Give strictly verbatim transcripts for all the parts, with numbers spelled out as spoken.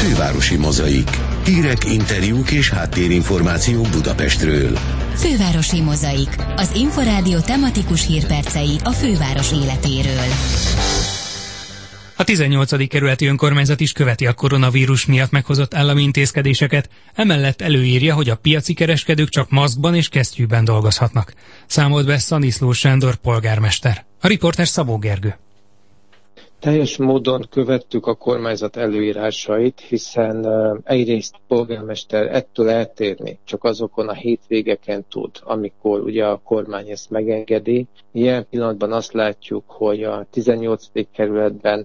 Fővárosi Mozaik. Hírek, interjúk és háttérinformációk Budapestről. Fővárosi Mozaik. Az Inforádió tematikus hírpercei a főváros életéről. A tizennyolcadik kerületi önkormányzat is követi a koronavírus miatt meghozott állami intézkedéseket, emellett előírja, hogy a piaci kereskedők csak maszkban és kesztyűben dolgozhatnak. Számolt be Szaniszló Sándor polgármester. A riporter Szabó Gergő. Teljes módon követtük a kormányzat előírásait, hiszen uh, egyrészt polgármester ettől eltérni csak azokon a hétvégeken tud, amikor ugye a kormány ezt megengedi. Ilyen pillanatban azt látjuk, hogy a tizennyolcadik kerületben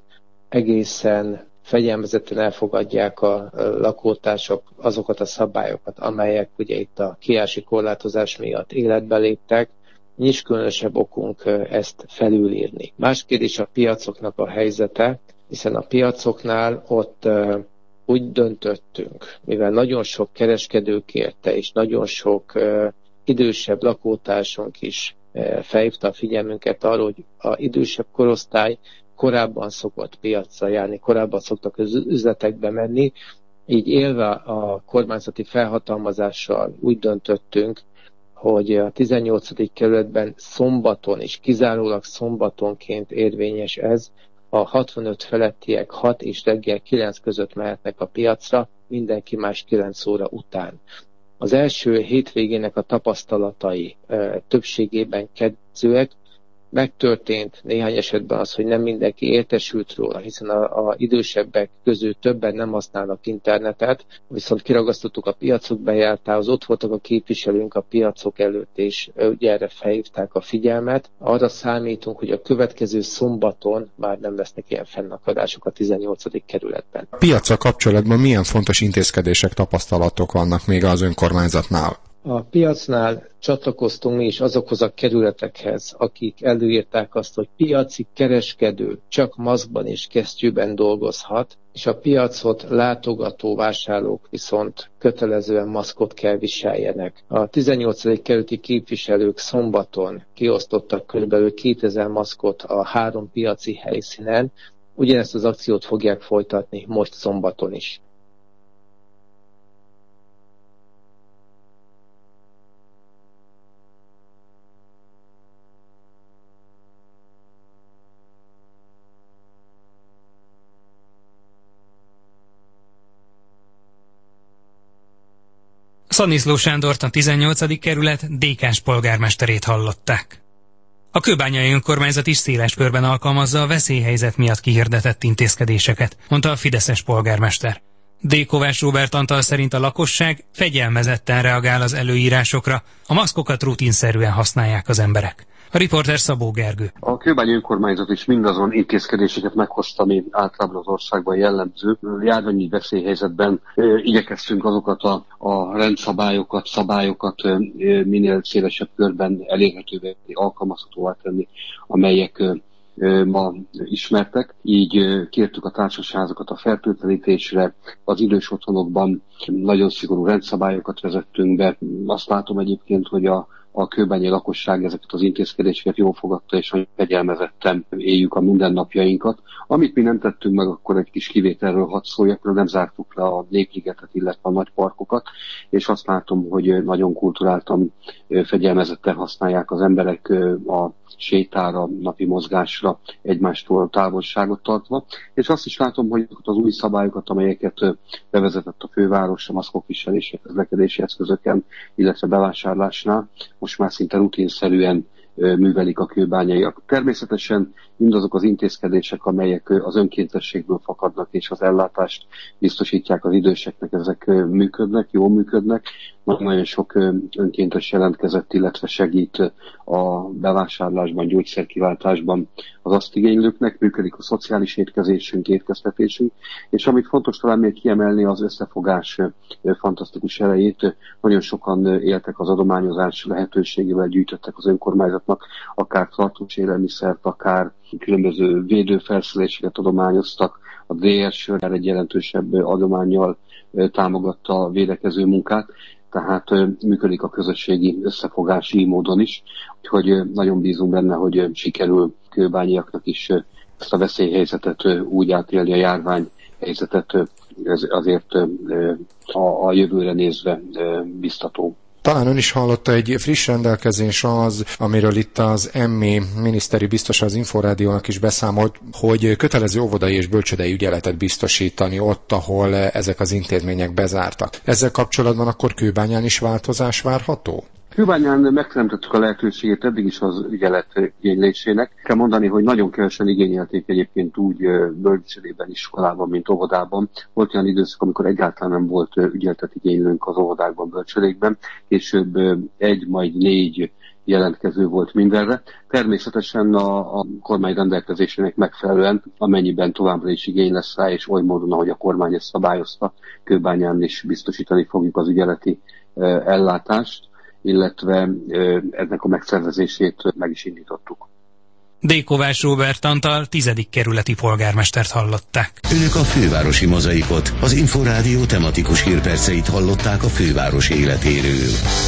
egészen fegyelmezetten elfogadják a lakótársak azokat a szabályokat, amelyek ugye itt a kijárási korlátozás miatt életbe léptek. Nincs különösebb okunk ezt felülírni. Más kérdés a piacoknak a helyzete, hiszen a piacoknál ott uh, úgy döntöttünk, mivel nagyon sok kereskedő kérte, és nagyon sok uh, idősebb lakótársunk is uh, felhívta a figyelmünket arra, hogy az idősebb korosztály korábban szokott piacra járni, korábban szoktak az üzletekbe menni, így élve a kormányzati felhatalmazással úgy döntöttünk, hogy a tizennyolcadik kerületben szombaton és kizárólag szombatonként érvényes ez, a hatvanöt felettiek hat és reggel kilenc között mehetnek a piacra, mindenki más kilenc óra után. Az első hétvégének a tapasztalatai e, többségében kedvezőek. Megtörtént néhány esetben az, hogy nem mindenki értesült róla, hiszen a, a idősebbek közül többen nem használnak internetet, viszont kiragasztottuk a piacok bejártához, ott voltak a képviselőnk a piacok előtt, és ugye erre felhívták a figyelmet. Arra számítunk, hogy a következő szombaton már nem lesznek ilyen fennakadások a tizennyolcadik kerületben. A piaccal kapcsolatban milyen fontos intézkedések, tapasztalatok vannak még az önkormányzatnál? A piacnál csatlakoztunk mi is azokhoz a kerületekhez, akik előírták azt, hogy piaci kereskedő csak maszkban és kesztyűben dolgozhat, és a piacot látogató vásárlók viszont kötelezően maszkot kell viseljenek. A tizennyolcadik kerületi képviselők szombaton kiosztottak kb. kétezer maszkot a három piaci helyszínen, ugyanezt az akciót fogják folytatni most szombaton is. Szaniszló Sándort, a tizennyolcadik kerület dé ká-s polgármesterét hallották. A kőbányai önkormányzat is széles körben alkalmazza a veszélyhelyzet miatt kihirdetett intézkedéseket, mondta a fideszes polgármester. D. Kovács Róbert Antal szerint a lakosság fegyelmezetten reagál az előírásokra, a maszkokat rutinszerűen használják az emberek. A riporter Szabó Gergő. A kőbányi önkormányzat is mindazon intézkedéseket meghozta, ami általában az országban jellemző. Járványi veszélyhelyzetben e, igyekeztünk azokat a, a rendszabályokat, szabályokat e, minél szélesebb körben elérhetővé, alkalmazhatóvá tenni, amelyek e, ma ismertek. Így e, kértük a társasházakat a fertőtlenítésre, az idős otthonokban nagyon szigorú rendszabályokat vezettünk be. Azt látom egyébként, hogy a a kőbányi lakosság ezeket az intézkedéseket jól fogadta, és nagyon fegyelmezetten éljük a mindennapjainkat. Amit mi nem tettünk meg, akkor egy kis kivételről hadd szóljak, mert nem zártuk le a Népligetet, illetve a nagy parkokat, és azt látom, hogy nagyon kulturáltan, fegyelmezetten használják az emberek a sétára, napi mozgásra, egymástól távolságot tartva. És azt is látom, hogy az új szabályokat, amelyeket bevezetett a főváros, a maszkok viselése, közlekedési eszközöken, illetve bevásárlásnál, most már szinte rutinszerűen művelik a kőbányaiak. Természetesen mindazok az intézkedések, amelyek az önkéntességből fakadnak és az ellátást biztosítják az időseknek, ezek működnek, jól működnek. Nagyon sok önkéntes jelentkezett, illetve segít a bevásárlásban, gyógyszerkiváltásban az azt igénylőknek, működik a szociális étkezésünk, étkeztetésünk, és amit fontos talán még kiemelni, az összefogás fantasztikus erejét. Nagyon sokan éltek az adományozás lehetőségével, gyűjtöttek az önkormányzatnak, akár tartós élelmiszert, akár különböző védőfelszereléseket adományoztak. A dé er sör egy jelentősebb adománnyal támogatta a védekező munkát, tehát működik a közösségi összefogás így módon is, úgyhogy nagyon bízunk benne, hogy sikerül kőbányiaknak is ezt a veszélyhelyzetet úgy átélni, a járványhelyzetet ez azért a, a jövőre nézve biztató. Talán ön is hallotta, egy friss rendelkezés az, amiről itt az em é miniszteri biztos az Inforádiónak is beszámolt, hogy kötelező óvodai és bölcsődei ügyeletet biztosítani ott, ahol ezek az intézmények bezártak. Ezzel kapcsolatban akkor Kőbányán is változás várható? Kőbányán megteremtettük a lehetőségét eddig is az ügyelet igénylésének. Kell mondani, hogy nagyon kevesen igényelték egyébként úgy bölcsődében, iskolában, mint óvodában. Volt olyan időszak, amikor egyáltalán nem volt ügyeletet igénylőnk az óvodákban, bölcsődékben. Később egy, majd négy jelentkező volt mindenre. Természetesen a, a kormány rendelkezésének megfelelően, amennyiben továbbra is igény lesz rá, és oly módon, ahogy a kormány ezt szabályozta, Kőbányán is biztosítani fogjuk az ügyeleti ellátást, illetve ennek a megszervezését meg is indítottuk. D. Kovács Róbert Antal, tizedik kerületi polgármestert hallották. Önök a fővárosi mozaikot, az Inforádió tematikus hírperceit hallották a főváros életéről.